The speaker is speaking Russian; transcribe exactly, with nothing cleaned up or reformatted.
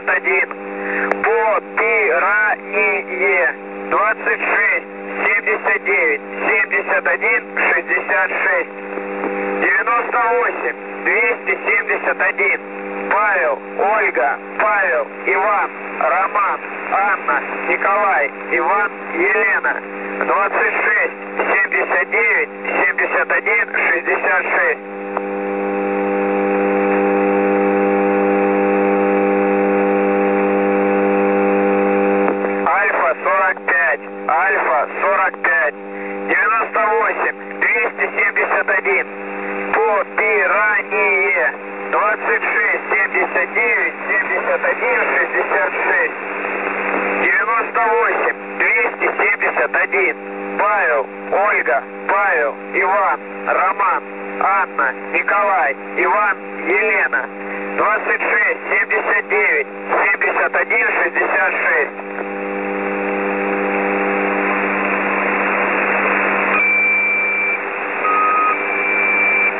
семьдесят один. Попирание двадцать шесть семьдесят девять семьдесят один шестьдесят шесть. девяносто восемь двести семьдесят один. Павел, Ольга, Павел, Иван, Роман, Анна, Николай, Иван, Елена. двадцать шесть семьдесят девять семьдесят один шестьдесят шесть. Альфа сорок пять, Альфа сорок пять. девяносто восемь двести семьдесят один. Попирание двадцать шесть семьдесят девять семьдесят один шестьдесят шесть. девяносто восемь двести семьдесят один. Павел, Ольга, Павел, Иван, Роман, Анна, Николай, Иван, Елена. двадцать шесть